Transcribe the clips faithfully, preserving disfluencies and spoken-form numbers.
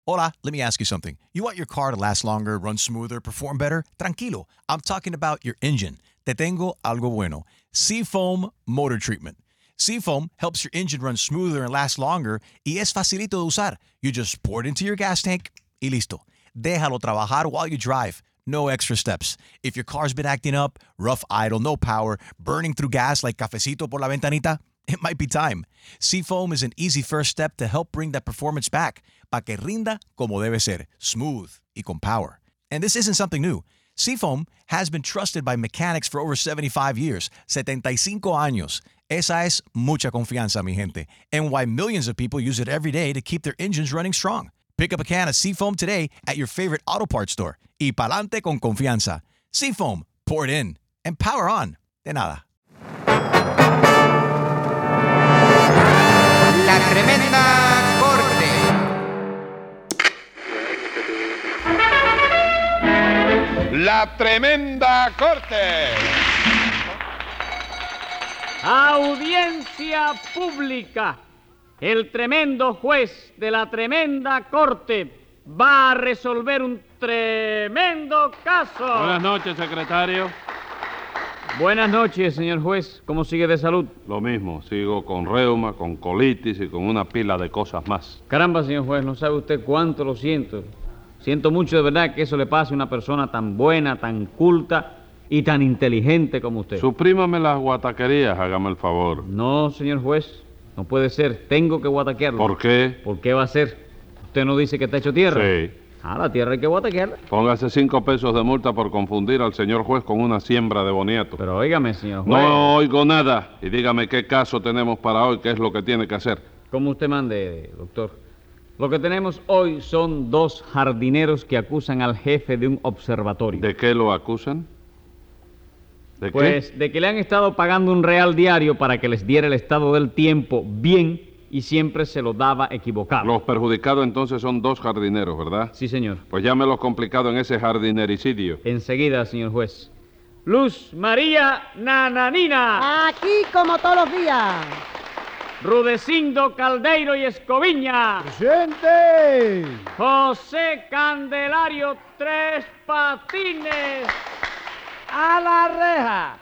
Hola, let me ask you something. You want your car to last longer, run smoother, perform better? Tranquilo. I'm talking about your engine. Te tengo algo bueno. Seafoam Motor Treatment. Seafoam helps your engine run smoother and last longer y es facilito de usar. You just pour it into your gas tank y listo. Déjalo trabajar while you drive. No extra steps. If your car's been acting up, rough idle, no power, burning through gas like cafecito por la ventanita, it might be time. Seafoam is an easy first step to help bring that performance back, pa que rinda como debe ser, smooth y con power. And this isn't something new. Seafoam has been trusted by mechanics for over seventy-five years, setenta y cinco años. Esa es mucha confianza, mi gente, and why millions of people use it every day to keep their engines running strong. Pick up a can of Seafoam today at your favorite auto parts store. Y pa'lante con confianza. Seafoam, pour it in, and power on. De nada. La Tremenda Corte. La Tremenda Corte. Audiencia pública. El tremendo juez de la Tremenda Corte va a resolver un tremendo caso. Buenas noches, secretario. Buenas noches, señor juez. ¿Cómo sigue de salud? Lo mismo, sigo con reuma, con colitis y con una pila de cosas más. Caramba, señor juez, no sabe usted cuánto lo siento. Siento mucho de verdad que eso le pase a una persona tan buena, tan culta y tan inteligente como usted. Suprímame las guataquerías, hágame el favor. No, señor juez, no puede ser. Tengo que guataquearlo. ¿Por qué? ¿Por qué va a ser? ¿Usted no dice que está hecho tierra? Sí. Ah, la tierra hay que guataquearla. Póngase cinco pesos de multa por confundir al señor juez con una siembra de boniato. Pero óigame, señor juez. No oigo nada. Y dígame qué caso tenemos para hoy, qué es lo que tiene que hacer. Como usted mande, doctor. Lo que tenemos hoy son dos jardineros que acusan al jefe de un observatorio. ¿De qué lo acusan? ¿De pues qué? de que le han estado pagando un real diario para que les diera el estado del tiempo bien y siempre se lo daba equivocado. Los perjudicados entonces son dos jardineros, ¿verdad? Sí, señor. Pues llámelo complicado en ese jardinericidio. Enseguida, señor juez. Luz María Nananina. Aquí como todos los días. Rudecindo Caldeiro y Escoviña. ¡Presente! José Candelario Tres Patines. ¡A la reja!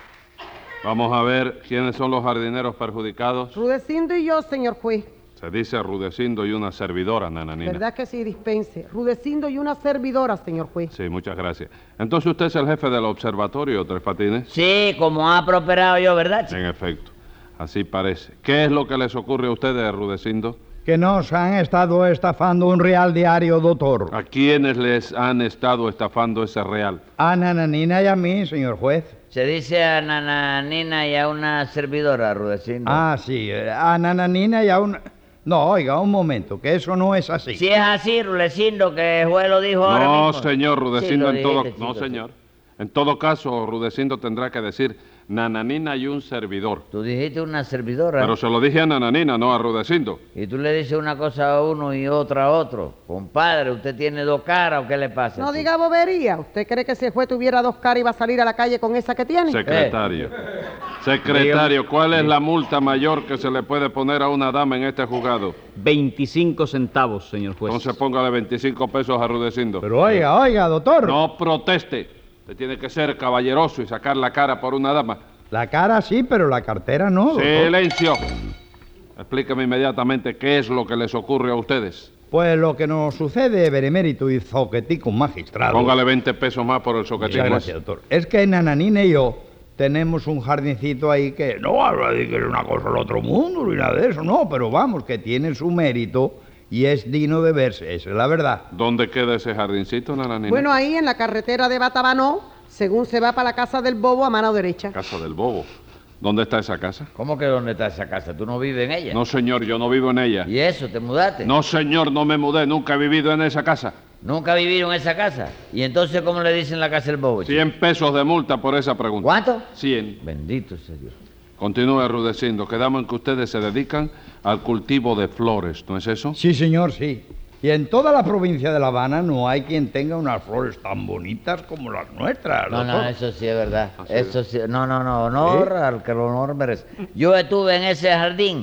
Vamos a ver quiénes son los jardineros perjudicados. Rudecindo y yo, señor juez. Se dice Rudecindo y una servidora, Nananina. ¿Verdad que sí, dispense? Rudecindo y una servidora, señor juez. Sí, muchas gracias. Entonces usted es el jefe del observatorio, Tres Patines. Sí, como ha prosperado yo, ¿verdad, chico? En efecto, así parece. ¿Qué es lo que les ocurre a ustedes, Rudecindo? Que nos han estado estafando un real diario, doctor. ¿A quiénes les han estado estafando ese real? A Nananina y a mí, señor juez. Se dice a Nananina y a una servidora, Rudecindo. Ah, sí, a Nananina y a una... No, oiga, un momento, que eso no es así. Si es así, Rudecindo, que el juez lo dijo ahora No, mismo. señor, Rudecindo, Sí, en lo todo... dijiste, No, chico, señor. En todo caso, Rudecindo tendrá que decir Nananina y un servidor. Tú dijiste una servidora. Pero se lo dije a Nananina, no a Rudecindo. Y tú le dices una cosa a uno y otra a otro. Compadre, ¿usted tiene dos caras o qué le pasa? No chico? diga bobería. ¿Usted cree que si el juez tuviera dos caras iba a salir a la calle con esa que tiene? Secretario. Secretario, ¿cuál es la multa mayor que se le puede poner a una dama en este juzgado? veinticinco centavos, señor juez. Entonces póngale veinticinco pesos a Rudecindo. Pero oiga, oiga, doctor. No proteste. Usted tiene que ser caballeroso y sacar la cara por una dama. La cara sí, pero la cartera no, doctor. Silencio. Explíqueme inmediatamente qué es lo que les ocurre a ustedes. Pues lo que nos sucede, benemérito y zoquetico magistrado... Póngale veinte pesos más por el soquetico. Muchas gracias, doctor. Es que Nananina y yo tenemos un jardincito ahí que no habla de que es una cosa del otro mundo ni nada de eso, no, pero vamos, que tiene su mérito y es digno de verse, esa es la verdad. ¿Dónde queda ese jardincito, Nananina? Bueno, ahí en la carretera de Batabanó, según se va para la casa del bobo a mano derecha. Casa del Bobo. ¿Dónde está esa casa? ¿Cómo que dónde está esa casa? ¿Tú no vives en ella? No, señor, yo no vivo en ella. ¿Y eso? ¿Te mudaste? No, señor, no me mudé, nunca he vivido en esa casa. ¿Nunca vivieron en esa casa? ¿Y entonces cómo le dicen la casa del bobo, chico? Cien pesos de multa por esa pregunta. ¿Cuánto? Cien. Bendito sea Dios. Continúe, Rudecindo. Quedamos en que ustedes se dedican al cultivo de flores, ¿no es eso? Sí, señor, sí. Y en toda la provincia de La Habana no hay quien tenga unas flores tan bonitas como las nuestras, No, doctor. no, eso sí es verdad. Así Eso sí. No, no, no, honor ¿Sí? al que el honor merece. Yo estuve en ese jardín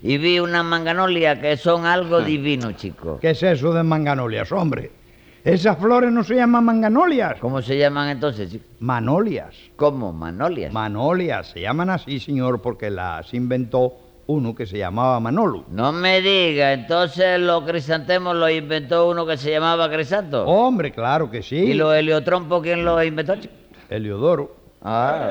y vi unas manganolias que son algo divino, chico. ¿Qué es eso de manganolias, hombre? Esas flores no se llaman manganolias. ¿Cómo se llaman entonces, chico? Manolias. ¿Cómo? ¿Manolias? Manolias. Se llaman así, señor, porque las inventó uno que se llamaba Manolo. No me diga, entonces los crisantemos los inventó uno que se llamaba Crisanto. Hombre, claro que sí. ¿Y los heliotrompos quién los inventó, chico? Heliodoro. Ah.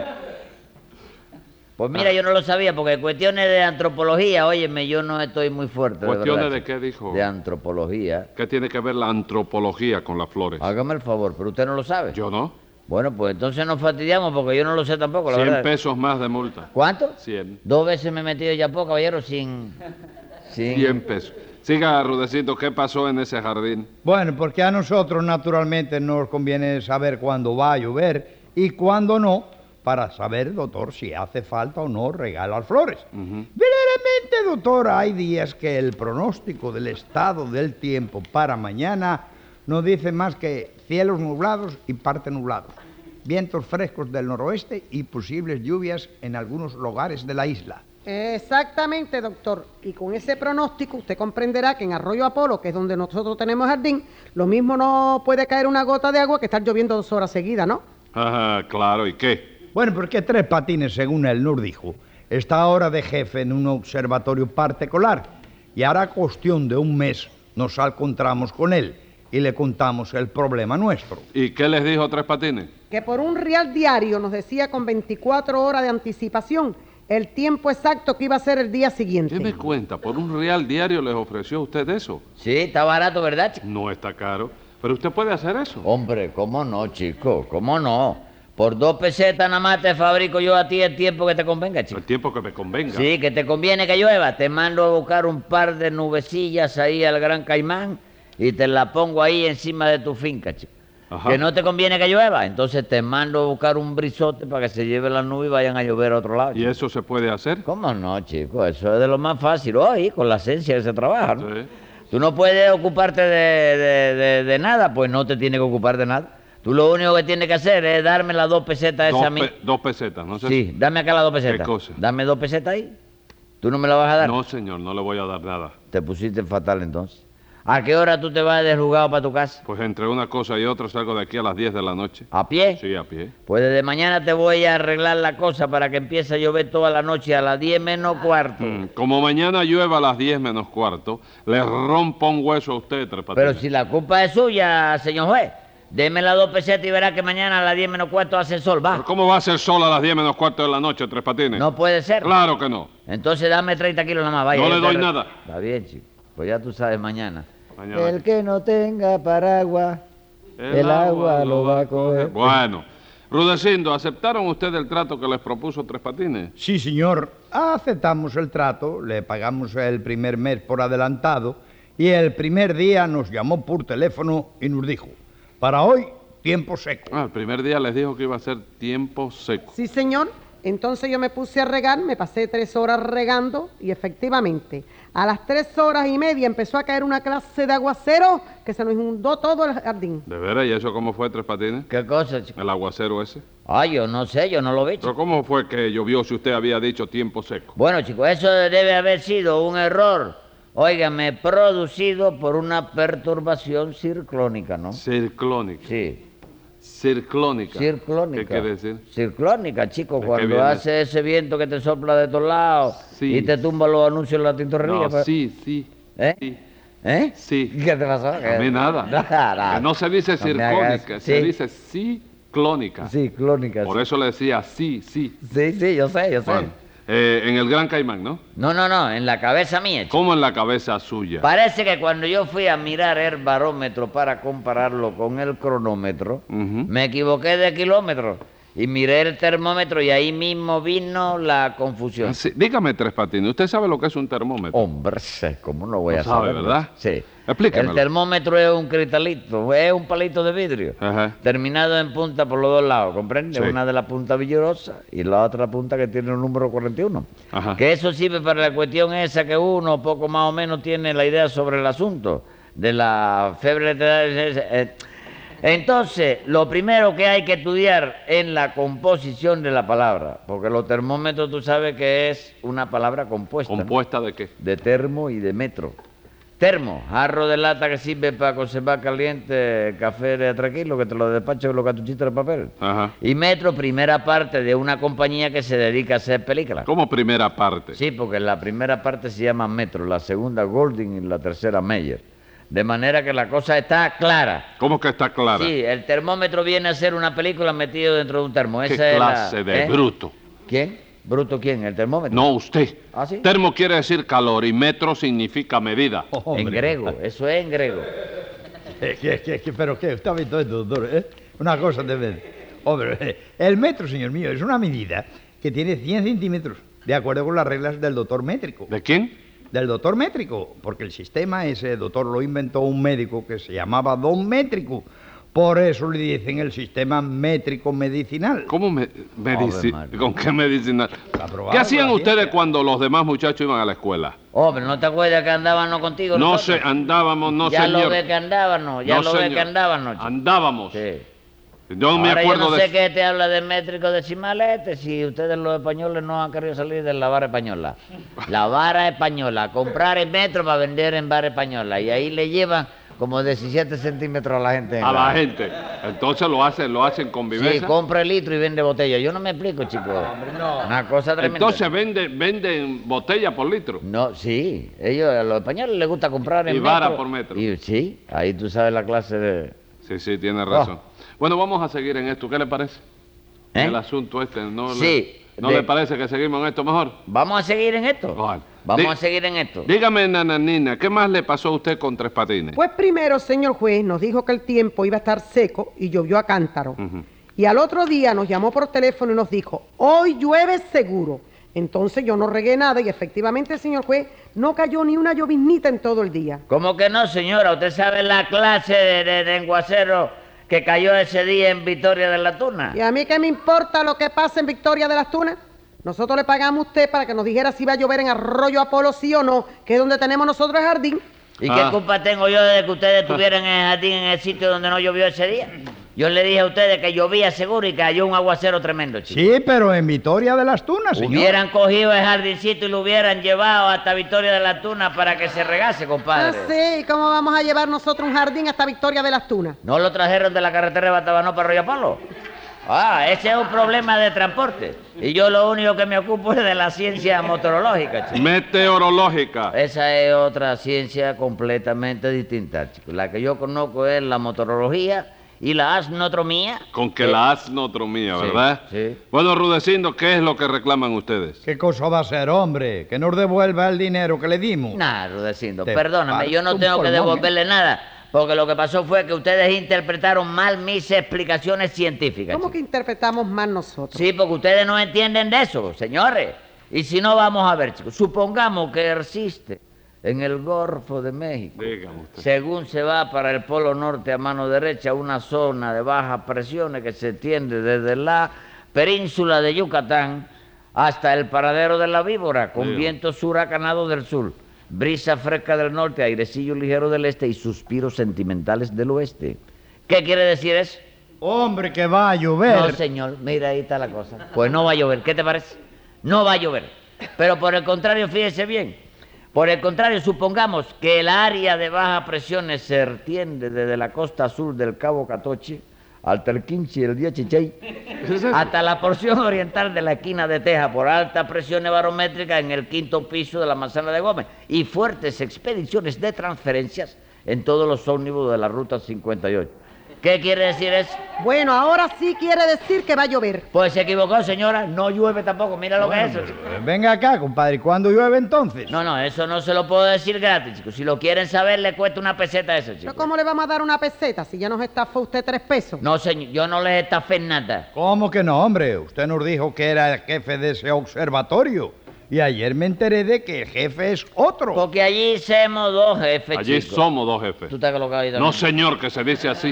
Pues mira, yo no lo sabía, porque cuestiones de antropología, óyeme, yo no estoy muy fuerte. ¿Cuestiones de, de qué dijo? De antropología. ¿Qué tiene que ver la antropología con las flores? Hágame el favor, pero usted no lo sabe. Yo no. Bueno, pues entonces nos fastidiamos porque yo no lo sé tampoco, la Cien verdad. pesos más de multa. ¿Cuánto? Cien. Dos veces me he metido ya poco, caballero, sin... sin... Cien pesos. Siga, Rudecito, ¿qué pasó en ese jardín? Bueno, porque a nosotros naturalmente nos conviene saber cuándo va a llover y cuándo no, para saber, doctor, si hace falta o no regalar flores. Ujú. Verdaderamente, doctor, hay días que el pronóstico del estado del tiempo para mañana no dice más que cielos nublados y parte nublados, vientos frescos del noroeste y posibles lluvias en algunos lugares de la isla. Exactamente, doctor. Y con ese pronóstico usted comprenderá que en Arroyo Apolo, que es donde nosotros tenemos jardín, lo mismo no puede caer una gota de agua que estar lloviendo dos horas seguidas, ¿no? Ajá, claro, ¿y qué? Bueno, porque Tres Patines, según él nos dijo, está ahora de jefe en un observatorio particular y hará cuestión de un mes nos encontramos con él y le contamos el problema nuestro. ¿Y qué les dijo Tres Patines? Que por un real diario nos decía con veinticuatro horas de anticipación el tiempo exacto que iba a ser el día siguiente. ¿Qué me cuenta? ¿Por un real diario les ofreció usted eso? Sí, está barato, ¿verdad, chico? No está caro. ¿Pero usted puede hacer eso? Hombre, ¿cómo no, chico? ¿Cómo no? Por dos pesetas nada más te fabrico yo a ti el tiempo que te convenga, chico. El tiempo que me convenga. Sí, que te conviene que llueva. Te mando a buscar un par de nubecillas ahí al Gran Caimán y te la pongo ahí encima de tu finca, chico. Ajá. Que no te conviene que llueva, entonces te mando a buscar un brisote para que se lleve las nubes y vayan a llover a otro lado. ¿Y chico. eso se puede hacer? ¿Cómo no, chico? Eso es de lo más fácil. Hoy, con la esencia que se trabaja, ¿no? Sí. Tú no puedes ocuparte de, de, de, de nada, pues no te tienes que ocupar de nada. Tú lo único que tienes que hacer es darme las dos pesetas Dos, esas a mí. pe- dos pesetas, ¿no sé? Sí, dame acá las dos pesetas. ¿Qué cosa? Dame dos pesetas ahí. ¿Tú no me las vas a dar? No, señor, no le voy a dar nada. Te pusiste fatal entonces. ¿A qué hora tú te vas desrugado para tu casa? Pues entre una cosa y otra salgo de aquí a las diez de la noche. ¿A pie? Sí, a pie. Pues desde mañana te voy a arreglar la cosa para que empiece a llover toda la noche a las diez menos cuarto. Mm, Como mañana llueva a las diez menos cuarto, le rompo un hueso a usted, Tres Patines. Pero si la culpa es suya, señor juez. Deme las dos pesetas y verá que mañana a las diez menos cuarto hace sol, va. ¿Pero cómo va a ser sol a las diez menos cuarto de la noche, Tres Patines? No puede ser. Claro que no. Entonces dame treinta kilos nada más, vaya. No yo le te doy re- nada. Está bien, chico. Pues ya tú sabes mañana. Mañana. El que no tenga paraguas, el, agua lo va a coger. Bueno, Rudecindo, ¿aceptaron ustedes el trato que les propuso Tres Patines? Sí, señor, aceptamos el trato, le pagamos el primer mes por adelantado y el primer día nos llamó por teléfono y nos dijo, para hoy, tiempo seco. Ah, el primer día les dijo que iba a ser tiempo seco. Sí, señor. Entonces yo me puse a regar, me pasé tres horas regando y efectivamente a las tres horas y media empezó a caer una clase de aguacero que se nos inundó todo el jardín. ¿De veras? ¿Y eso cómo fue, Tres Patines? ¿Qué cosa, chico? ¿El aguacero ese? Ah, yo no sé, yo no lo vi, chico. ¿Pero cómo fue que llovió si usted había dicho tiempo seco? Bueno, chicos, eso debe haber sido un error, óigame, producido por una perturbación circlónica, ¿no? Circlónica. Sí, Circlónica. circlónica. ¿Qué quiere decir? Circlónica, chico, ¿De qué cuando viene? hace ese viento que te sopla de todos lados Sí. y te tumba los anuncios en la tintorrería. No, pues. sí, sí. ¿Eh? Sí. ¿Eh? Sí. ¿Qué te pasó? A mí nada. Nada. Que no se dice No me hagas- circónica, se Sí. dice ciclónica. Ciclónica. Por eso le decía sí, sí. Sí, sí, yo sé, yo sé. Bueno, eh, en el Gran Caimán, ¿no? No, no, no, en la cabeza mía, chico. ¿Cómo en la cabeza suya? Parece que cuando yo fui a mirar el barómetro para compararlo con el cronómetro, Ujú. me equivoqué de kilómetro y miré el termómetro y ahí mismo vino la confusión. Sí, dígame, Tres Patines, ¿usted sabe lo que es un termómetro? Hombre, sé, ¿cómo no voy Lo a sabe, saber? ¿verdad? Sí. Explíquemelo. El termómetro es un cristalito, es un palito de vidrio, Ajá. terminado en punta por los dos lados, ¿comprende? Sí. Una de la punta villosa y la otra punta que tiene el número cuarenta y uno. Ajá. Que eso sirve para la cuestión esa que uno poco más o menos tiene la idea sobre el asunto de la fiebre de... eh, Entonces, lo primero que hay que estudiar es la composición de la palabra, porque los termómetros tú sabes que es una palabra compuesta. ¿no? ¿Compuesta de qué? De termo y de metro. Termo, jarro de lata que sirve para conservar caliente café de tranquilo, que te lo despacho con los cartuchitos de papel. Ajá. Y metro, primera parte de una compañía que se dedica a hacer películas. ¿Cómo primera parte? Sí, porque la primera parte se llama Metro, la segunda Golding y la tercera Meyer. De manera que la cosa está clara. ¿Cómo que está clara? Sí, el termómetro viene a ser una película metido dentro de un termo. ¿Qué Esa clase es la, de ¿eh? bruto? ¿Quién? ¿Bruto quién? ¿El termómetro? No, usted. ¿Ah, sí? Termo quiere decir calor y metro significa medida. Oh, En hombre. griego, eso es en griego. Eh, ¿Qué, qué, qué, ¿Pero qué? ¿Está viendo esto, doctor? ¿Eh? Una cosa de vez. Hombre, eh, el metro, señor mío, es una medida que tiene cien centímetros, de acuerdo con las reglas del doctor métrico. ¿De quién? Del doctor métrico, porque el sistema ese, doctor, lo inventó un médico que se llamaba don métrico. Por eso le dicen el sistema métrico medicinal. ¿Cómo me, medici- Ave María. ¿Con qué medicinal? Está probado ¿Qué hacían por la ustedes ciencia. cuando los demás muchachos iban a la escuela? Hombre, ¿no te acuerdas que andábamos contigo? No nosotros? sé, andábamos, no ya señor. lo ve que andábamos, ya No, lo ve señor. que andábamos. chico. Andábamos. Sí. Yo me Ahora acuerdo yo no de sé qué te habla de métrico decimales este, si ustedes los españoles no han querido salir de la vara española. La vara española, comprar en metro para vender en vara española. Y ahí le llevan como diecisiete centímetros a la gente. en a la gente. Entonces lo hacen, lo hacen con Sí, viveza. compra el litro y vende botella. Yo no me explico, chicos. Una cosa tremenda. Entonces venden, venden botella por litro. No, sí. Ellos, a los españoles les gusta comprar en Y metro. vara por metro. Y, sí, ahí tú sabes la clase de... Sí, sí, tiene razón. Bueno, vamos a seguir en esto. ¿Qué le parece? ¿Eh? El asunto este. ¿No, Sí, le, ¿no de- le parece que seguimos en esto mejor? ¿Vamos a seguir en esto? Vale. Vamos Di- a seguir en esto. Dígame, nananina, ¿qué más le pasó a usted con Tres Patines? Pues primero, señor juez, nos dijo que el tiempo iba a estar seco y llovió a cántaro. Ujú. Y al otro día nos llamó por teléfono y nos dijo, hoy llueve seguro. Entonces yo no regué nada y efectivamente, señor juez, no cayó ni una lloviznita en todo el día. ¿Cómo que no, señora? ¿Usted sabe la clase de, de, de enguacero que cayó ese día en Victoria de la Tuna? ¿Y a mí qué me importa lo que pasa en Victoria de las Tunas? Nosotros le pagamos a usted para que nos dijera si va a llover en Arroyo Apolo, sí o no, que es donde tenemos nosotros el jardín. ¿Y Ah. qué culpa tengo yo de que ustedes estuvieran en el jardín en el sitio donde no llovió ese día? Yo le dije a ustedes que llovía seguro y cayó un aguacero tremendo, chico. Sí, pero en Vitoria de las Tunas, señor. Hubieran cogido el jardincito y lo hubieran llevado hasta Victoria de la Tuna para que se regase, Ah, compadre. sí, ¿y cómo vamos a llevar nosotros un jardín hasta Victoria de las Tunas? ¿No lo trajeron de la carretera de Batabanó para Arroyo Apolo? Ah, ese es un problema de transporte. Y yo lo único que me ocupo es de la ciencia meteorológica, chico. Meteorológica. Esa es otra ciencia completamente distinta, chico. La que yo conozco es la meteorología y la astronomía. Con que Eh, la asnotromía, sí, ¿verdad? sí. Bueno, Rudecindo, ¿qué es lo que reclaman ustedes? ¿Qué cosa va a ser, hombre? Que nos devuelva el dinero que le dimos. Nah, Rudecindo, Te perdóname, yo no parto un tengo que pulmón, ¿eh? devolverle nada. Porque lo que pasó fue que ustedes interpretaron mal mis explicaciones científicas. ¿Cómo chico. que interpretamos mal nosotros? Sí, porque ustedes no entienden de eso, señores. Y si no, vamos a ver, chicos. Supongamos que existe en el Golfo de México, Dígame usted. según se va para el Polo Norte a mano derecha, una zona de bajas presiones que se extiende desde la península de Yucatán hasta el paradero de la Víbora, con Dígame. vientos huracanados del sur, brisa fresca del norte, airecillo ligero del este y suspiros sentimentales del oeste. ¿Qué quiere decir eso? Hombre, que va a llover. No, señor, mira, ahí está la cosa. Pues no va a llover, ¿qué te parece? No va a llover. Pero por el contrario, fíjese bien. Por el contrario, supongamos que el área de baja presiones se extiende desde la costa sur del Cabo Catoche hasta el Quinche y el Diachichay, hasta la porción oriental de la esquina de Texas por altas presiones barométricas en el quinto piso de la Manzana de Gómez y fuertes expediciones de transferencias en todos los ómnibus de la Ruta cincuenta y ocho. ¿Qué quiere decir eso? Bueno, ahora sí quiere decir que va a llover. Pues se equivocó, señora. No llueve tampoco. Mira lo que es eso, chico. Eh, Venga acá, compadre. ¿Cuándo llueve entonces? No, no, eso no se lo puedo decir gratis, chicos. Si lo quieren saber, le cuesta una peseta eso, ¿Pero chicos. cómo le vamos a dar una peseta si ya nos estafó usted tres pesos? No, señor, yo no les estafé nada. ¿Cómo que no, hombre? Usted nos dijo que era el jefe de ese observatorio. Y ayer me enteré de que el jefe es otro. Porque allí somos dos jefes, Allí chicos. somos dos jefes. ¿Tú estás colocado ahí No, también? señor, que se dice así.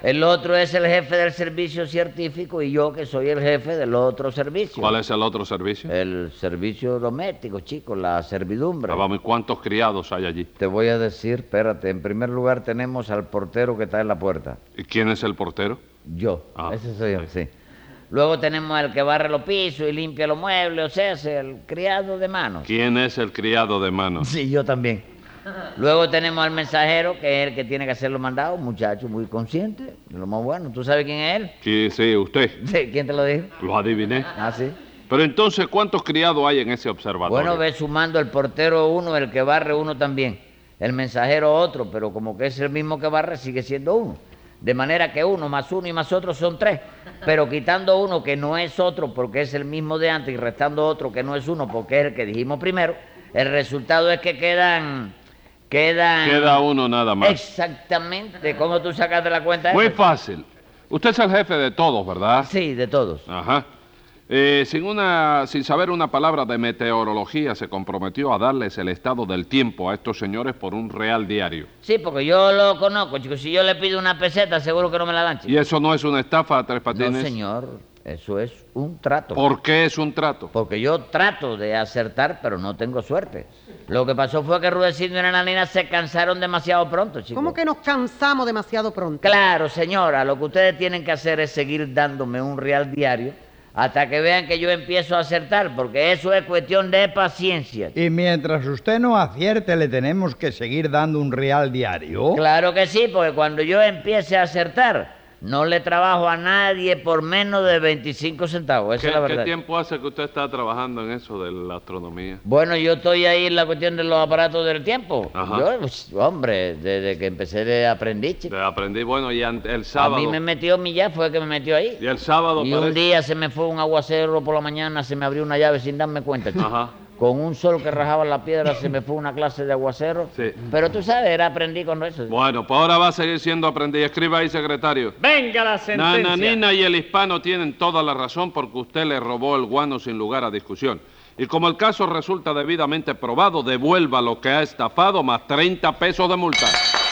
El otro es el jefe del servicio científico y yo que soy el jefe del otro servicio. ¿Cuál es el otro servicio? El servicio doméstico, chicos, la servidumbre. Ah, vamos, ¿y cuántos criados hay allí? Te voy a decir, espérate, en primer lugar tenemos al portero que está en la puerta. ¿Y quién es el portero? Yo, Ah, ese soy yo, sí. Luego tenemos al que barre los pisos y limpia los muebles, o sea, es el criado de manos. ¿Quién es el criado de mano? Sí, yo también. Luego tenemos al mensajero, que es el que tiene que hacer los mandados, un muchacho muy consciente, de lo más bueno. ¿Tú sabes quién es él? Sí, sí, usted. Sí, ¿quién te lo dijo? Lo adiviné. Ah, sí. Pero entonces, ¿cuántos criados hay en ese observatorio? Bueno, ve sumando el portero uno, el que barre uno también. El mensajero otro, pero como que es el mismo que barre, sigue siendo uno. De manera que uno más uno y más otro son tres. Pero quitando uno que no es otro porque es el mismo de antes y restando otro que no es uno porque es el que dijimos primero, el resultado es que quedan... Quedan... Queda uno nada más. Exactamente. ¿Cómo tú sacas de la cuenta Muy eso? fácil. Usted es el jefe de todos, ¿verdad? Sí, de todos. Ajá. Eh, sin, una, sin saber una palabra de meteorología, se comprometió a darles el estado del tiempo a estos señores por un real diario. Sí, porque yo lo conozco, chicos. Si yo le pido una peseta, seguro que no me la dan, chicos. ¿Y eso no es una estafa, Tres Patines? No, señor. Eso es un trato. ¿Por qué es un trato? Porque yo trato de acertar, pero no tengo suerte. Lo que pasó fue que Rudecindo y Nananina se cansaron demasiado pronto, chicos. ¿Cómo que nos cansamos demasiado pronto? Claro, señora. Lo que ustedes tienen que hacer es seguir dándome un real diario hasta que vean que yo empiezo a acertar, porque eso es cuestión de paciencia. Y mientras usted no acierte, le tenemos que seguir dando un real diario. Claro que sí, porque cuando yo empiece a acertar, no le trabajo a nadie por menos de veinticinco centavos, esa ¿Qué, es la ¿Qué verdad. tiempo hace que usted está trabajando en eso de la astronomía? Bueno, yo estoy ahí en la cuestión de los aparatos del tiempo. Ajá. Yo, pues, hombre, desde que empecé de aprendiz, chico. Te aprendí, bueno, y ante- el A sábado... mí me metió Millán, fue el que me metió ahí. Y el sábado Y un parece- día se me fue un aguacero por la mañana, se me abrió una llave sin darme cuenta, chico. Ajá. Con un sol que rajaba la piedra se me fue una clase de aguacero. Sí. Pero tú sabes, era aprendí con eso. Bueno, pues ahora va a seguir siendo aprendiz. Escriba ahí, secretario. Venga la sentencia. Nananina y el hispano tienen toda la razón porque usted le robó el guano sin lugar a discusión. Y como el caso resulta debidamente probado, devuelva lo que ha estafado más treinta pesos de multa.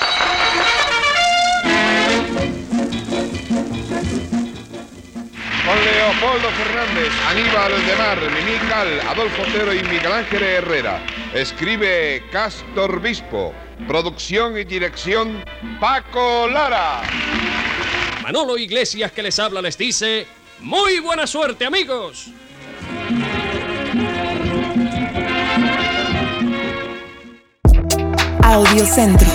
Con Leopoldo Fernández, Aníbal de Mar, Mimical, Adolfo Otero y Miguel Ángel Herrera. Escribe Castor Bispo. Producción y dirección Paco Lara. Manolo Iglesias, que les habla, les dice: ¡muy buena suerte, amigos! Audiocentro.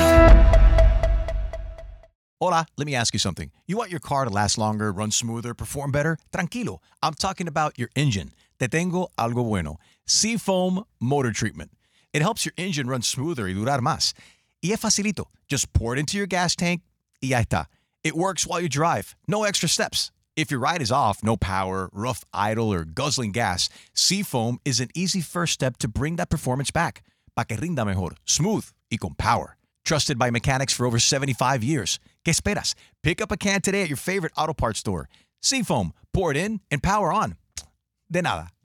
Hola, let me ask you something. You want your car to last longer, run smoother, perform better? Tranquilo. I'm talking about your engine. Te tengo algo bueno. Seafoam Motor Treatment. It helps your engine run smoother y durar más. Y es facilito. Just pour it into your gas tank y ya está. It works while you drive. No extra steps. If your ride is off, no power, rough idle, or guzzling gas, Seafoam is an easy first step to bring that performance back. Pa' que rinda mejor, smooth y con power. Trusted by mechanics for over seventy-five years. ¿Qué esperas? Pick up a can today at your favorite auto parts store. Seafoam, pour it in and power on. De nada.